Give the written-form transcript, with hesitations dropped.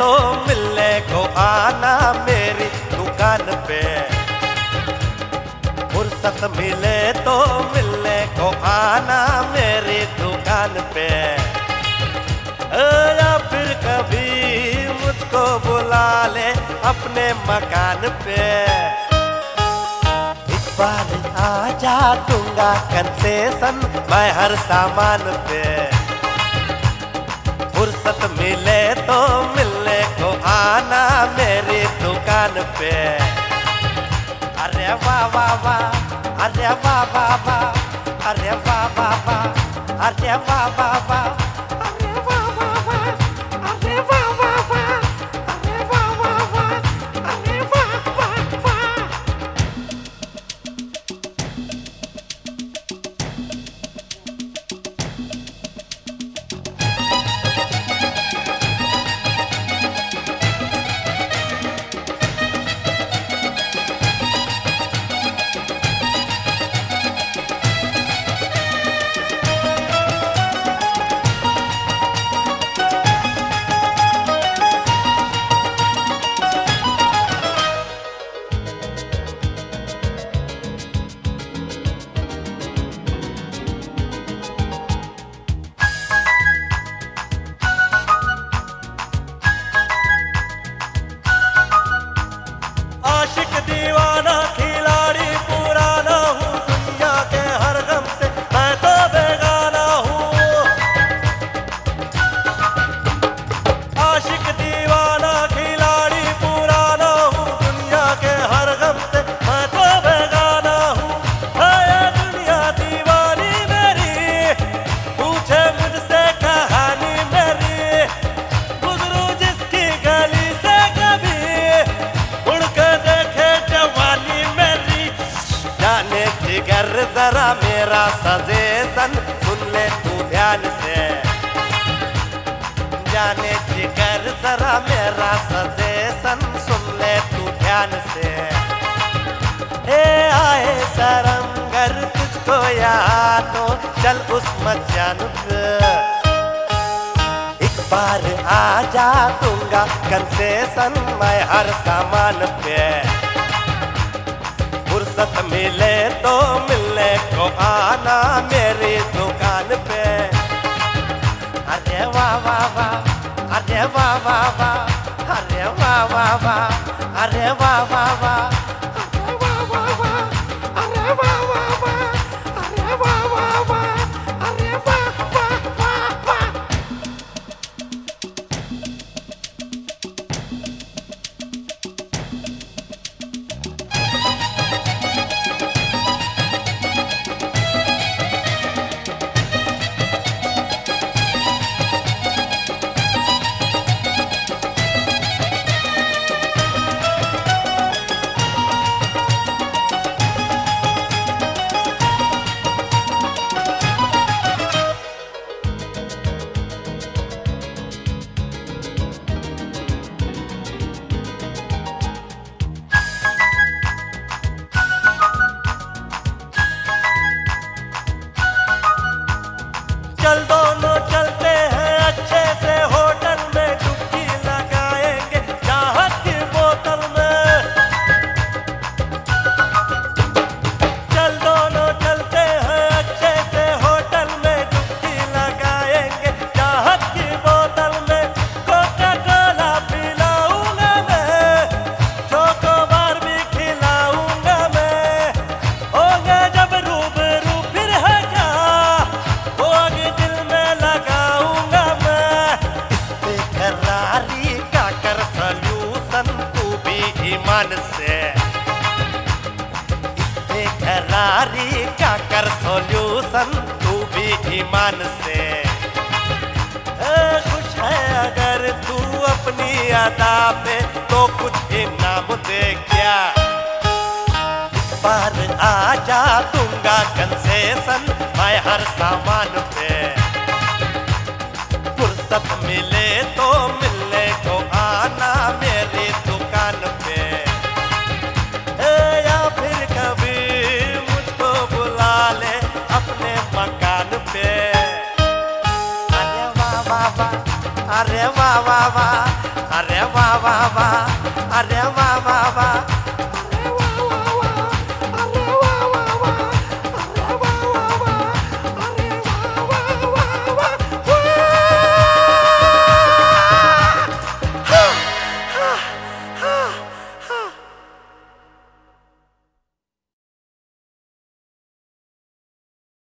तो मिलने को आना मेरी दुकान पे। फुर्सत मिले तो मिलने को आना मेरी दुकान पे। या फिर कभी मुझको बुला ले अपने मकान पे। इस बार आ जा दूंगा कंसेशन मैं हर सामान पे। फुर्सत मिले तो मिलने को आना मेरी दुकान पे। अरे वाह वाह वाह, अरे वाह वाह वाह, अरे वाह वाह वाह, अरे वाह वाह वाह। आशिक दीवाना खिलाड़ी पुराना हूँ, दुनिया के हर गम से मैं तो बेगाना हूँ। आशिक दीवाना खिलाड़ी पुराना हूँ, दुनिया के हर गम से मैं तो बेगाना हूँ। है दुनिया दीवानी मेरी, पूछे मुझसे कहानी मेरी। गुजरूं जिसकी गली से कभी जिगर जरा मेरा सजेशन सुन ले तू ध्यान से। जाने जिगर जरा मेरा सजेशन सुन ले तू ध्यान से। आए शर्म गर तुझको याद तो चल उस मचान पे। एक बार आ जा दूंगा कंसेशन मैं हर सामान पे। फुर्सत मिले तो मिलने को आना मेरी दुकान पे। अरे वाह वाह वाह, अरे वाह वाह वाह, अरे वाह वाह वाह, अरे वाह वाह वाह। चल दोनों चलते हैं अच्छे से होटल में, डुबकी लगाएंगे चाहत की बोतल में। चल दोनों चलते हैं अच्छे से होटल में, डुबकी लगाएंगे चाहत की बोतल में। कोका कोला पिलाऊंगा मैं, चोकोबार भी खिलाऊंगा मैं। होंगे जब रूबरू फिर है क्या, दिल में लगाऊंगा मैं। इस बेकरारी का कर सल्यूशन तू भी ईमान से। इस बेकरारी का कर सल्यूशन तू भी ईमान से। खुश है अगर तू अपनी अदा पे तो कुछ इनाम दे क्या। इस बार आ जा दूंगा कंसेशन मैं हर सामान पे। फुर्सत मिले तो मिलने को आना मेरी दुकान पे। या फिर कभी मुझको बुला ले अपने मकान पे। अरे वाह वाह वाह, अरे वाह वाह वाह, अरे वाह वाह वाह, अरे वाह वाह वाह।